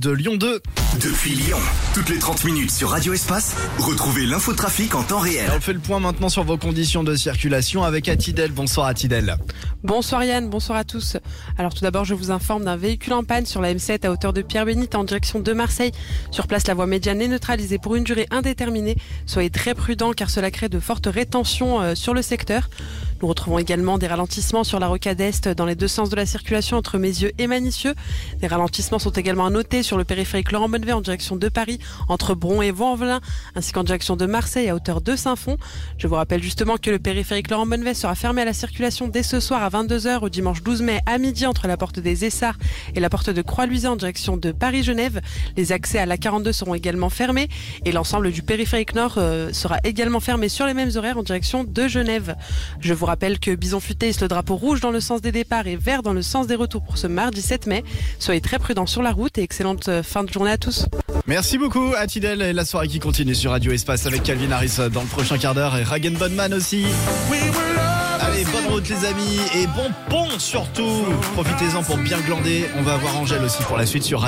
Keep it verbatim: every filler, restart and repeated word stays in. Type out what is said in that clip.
de Lyon deux. Depuis Lyon, toutes les trente minutes sur Radio Espace, retrouvez l'infotrafic en temps réel. Et on fait le point maintenant sur vos conditions de circulation avec Atidel. Bonsoir Atidel. Bonsoir Yann, bonsoir à tous. Alors tout d'abord, je vous informe d'un véhicule en panne sur la M sept à hauteur de Pierre-Bénite en direction de Marseille. Sur place, la voie médiane est neutralisée pour une durée indéterminée. Soyez très prudents car cela crée de fortes rétentions euh, sur le secteur. Nous retrouvons également des ralentissements sur la rocade Est dans les deux sens de la circulation entre Mézieux et Manicieux. Des ralentissements sont également à noter sur le périphérique Laurent Bonnevet en direction de Paris, entre Bron et Vaux-en-Velin, ainsi qu'en direction de Marseille à hauteur de Saint-Fond. Je vous rappelle justement que le périphérique Laurent Bonnevet sera fermé à la circulation dès ce soir à vingt-deux heures au dimanche douze mai à midi entre la porte des Essarts et la porte de Croix-Luisay en direction de Paris-Genève. Les accès à l'A quarante-deux seront également fermés et l'ensemble du périphérique Nord euh, sera également fermé sur les mêmes horaires en direction de Genève. Je vous rappelle que Bison Futé hisse le drapeau rouge dans le sens des départs et vert dans le sens des retours pour ce mardi sept mai. Soyez très prudents sur la route et excellente fin de journée à tous. Merci beaucoup Atidel et la soirée qui continue sur Radio Espace avec Calvin Harris dans le prochain quart d'heure et Rag and Bonman aussi. Allez, bonne route les amis et bon pont surtout. Profitez-en pour bien glander. On va avoir Angèle aussi pour la suite sur Radio